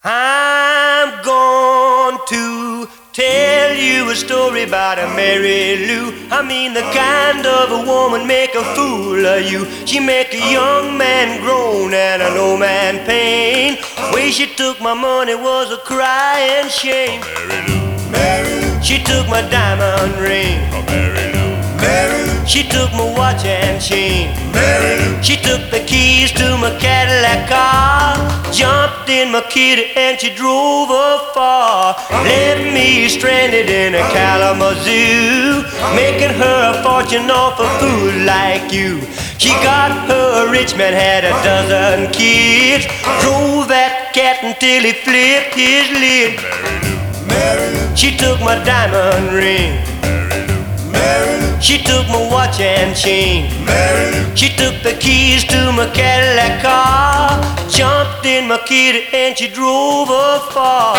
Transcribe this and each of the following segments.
I'm going to tell you a story about a Mary Lou. I mean the kind of a woman make a fool of you. She make a young man groan and an old man pain. Way she took my money was a crying shame. Mary Lou, Mary Lou. She took my diamond ring. Mary Lou, Mary Lou. She took my watch and chain. Mary Lou. She took the keys to my Cadillac car, jumped in my kitty and she drove her far. Left me stranded in a Kalamazoo, making her a fortune off a fool like you. She got her a rich man, had a dozen kids, drove that cat until he flipped his lid. Mary Lou, Mary Lou. She took my diamond ring. Mary Lou, Mary Lou. She took my watch and chain. Mary Lou. She took the keys to my Cadillac car, jumped in my kitty and she drove her far.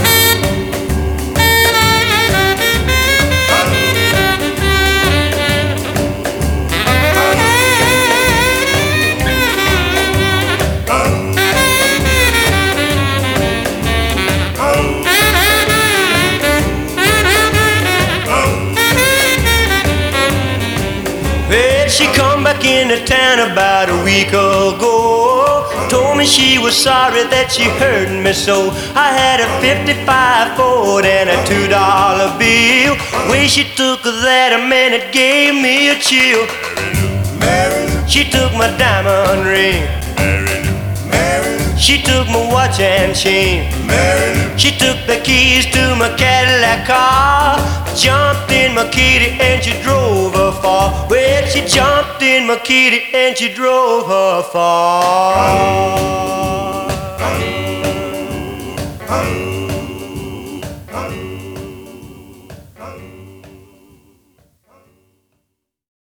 Well, she come back into town about a week ago. Told me she was sorry that she hurt me so. I had a 55 Ford and a $2 bill. Way she took that, man, it gave me a chill. Mary Lou, She took my diamond ring. Mary Lou, Mary Lou. She took my watch and chain. Mary Lou. She took the keys to my Cadillac car, jumped in my kitty and she drove her far. Well, she jumped in my kitty and she drove her far.